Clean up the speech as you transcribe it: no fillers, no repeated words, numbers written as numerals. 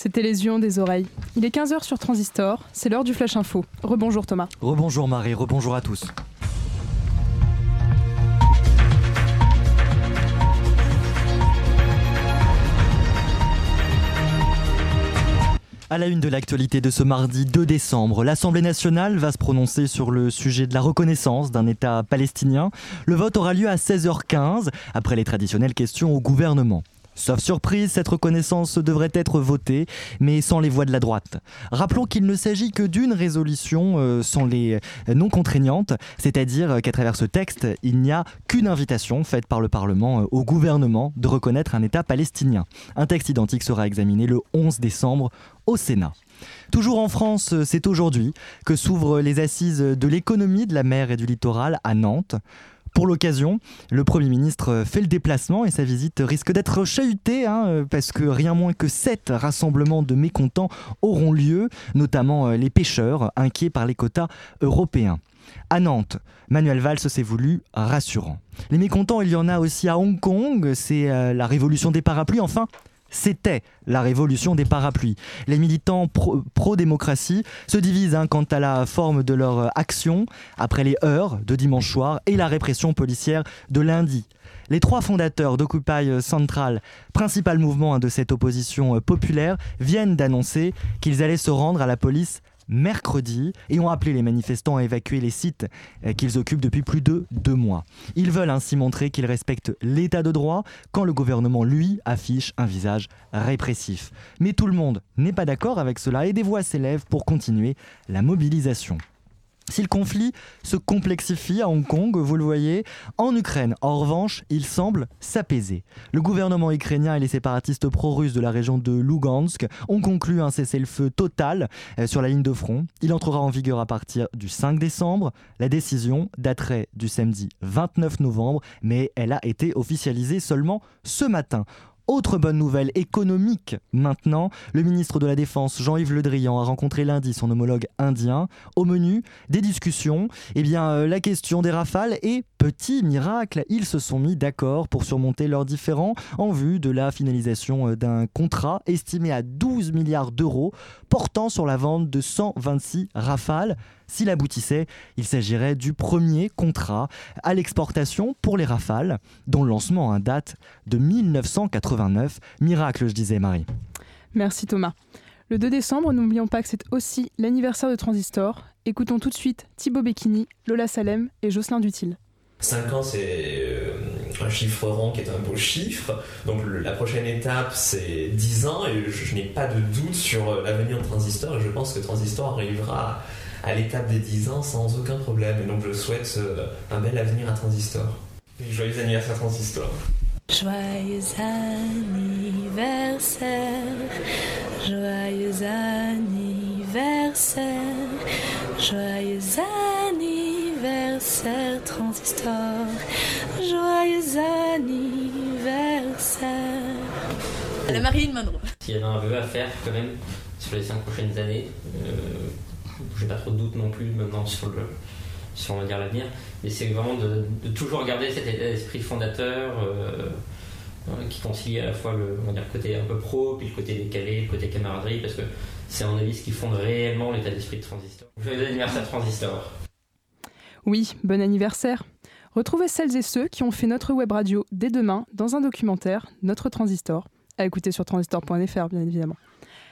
C'était les yeux des oreilles. Il est 15h sur Transistor, c'est l'heure du Flash Info. Rebonjour Thomas. Rebonjour Marie, rebonjour à tous. À la une de l'actualité de ce mardi 2 décembre, l'Assemblée nationale va se prononcer sur le sujet de la reconnaissance d'un État palestinien. Le vote aura lieu à 16h15, après les traditionnelles questions au gouvernement. Sauf surprise, cette reconnaissance devrait être votée, mais sans les voix de la droite. Rappelons qu'il ne s'agit que d'une résolution sans les non contraignantes, c'est-à-dire qu'à travers ce texte, il n'y a qu'une invitation faite par le Parlement au gouvernement de reconnaître un État palestinien. Un texte identique sera examiné le 11 décembre au Sénat. Toujours en France, c'est aujourd'hui que s'ouvrent les assises de l'économie de la mer et du littoral à Nantes. Pour l'occasion, le Premier ministre fait le déplacement et sa visite risque d'être chahutée parce que rien moins que 7 rassemblements de mécontents auront lieu, notamment les pêcheurs inquiets par les quotas européens. À Nantes, Manuel Valls s'est voulu rassurant. Les mécontents, il y en a aussi à Hong Kong, c'est la révolution des parapluies, enfin... C'était la révolution des parapluies. Les militants pro-démocratie se divisent quant à la forme de leur action après les heurts de dimanche soir et la répression policière de lundi. Les 3 fondateurs d'Occupy Central, principal mouvement de cette opposition populaire, viennent d'annoncer qu'ils allaient se rendre à la police mercredi et ont appelé les manifestants à évacuer les sites qu'ils occupent depuis plus de 2 mois. Ils veulent ainsi montrer qu'ils respectent l'état de droit quand le gouvernement, lui, affiche un visage répressif. Mais tout le monde n'est pas d'accord avec cela et des voix s'élèvent pour continuer la mobilisation. Si le conflit se complexifie à Hong Kong, vous le voyez, en Ukraine, en revanche, il semble s'apaiser. Le gouvernement ukrainien et les séparatistes pro-russes de la région de Lugansk ont conclu un cessez-le-feu total sur la ligne de front. Il entrera en vigueur à partir du 5 décembre. La décision daterait du samedi 29 novembre, mais elle a été officialisée seulement ce matin. Autre bonne nouvelle économique maintenant, le ministre de la Défense Jean-Yves Le Drian a rencontré lundi son homologue indien. Au menu des discussions, la question des Rafales et petit miracle, ils se sont mis d'accord pour surmonter leurs différends en vue de la finalisation d'un contrat estimé à 12 milliards d'euros portant sur la vente de 126 Rafales. S'il aboutissait, il s'agirait du premier contrat à l'exportation pour les Rafales, dont le lancement date de 1989. Miracle, je disais, Marie. Merci Thomas. Le 2 décembre, n'oublions pas que c'est aussi l'anniversaire de Transistor. Écoutons tout de suite Thibaut Becchini, Lola Salem et Jocelyn Dutil. 5 ans, c'est un chiffre rond qui est un beau chiffre. Donc la prochaine étape, c'est 10 ans et je n'ai pas de doute sur l'avenir de Transistor. Et je pense que Transistor arrivera à l'étape des 10 ans sans aucun problème. Et donc je souhaite un bel avenir à Transistor. Et joyeux anniversaire Transistor. Joyeux anniversaire, joyeux anniversaire, joyeux anniversaire Transistor, joyeux anniversaire. La Marilyn Monroe. S'il y avait un vœu à faire quand même sur les 5 prochaines années, j'ai pas trop de doute non plus maintenant sur on va dire l'avenir, mais c'est vraiment de toujours garder cet état d'esprit fondateur qui concilie à la fois le côté un peu pro, puis le côté décalé, le côté camaraderie, parce que c'est à mon avis ce qui fonde réellement l'état d'esprit de Transistor. Joyeux anniversaire Transistor. Oui, bon anniversaire. Retrouvez celles et ceux qui ont fait notre web radio dès demain dans un documentaire, Notre Transistor, à écouter sur transistor.fr bien évidemment.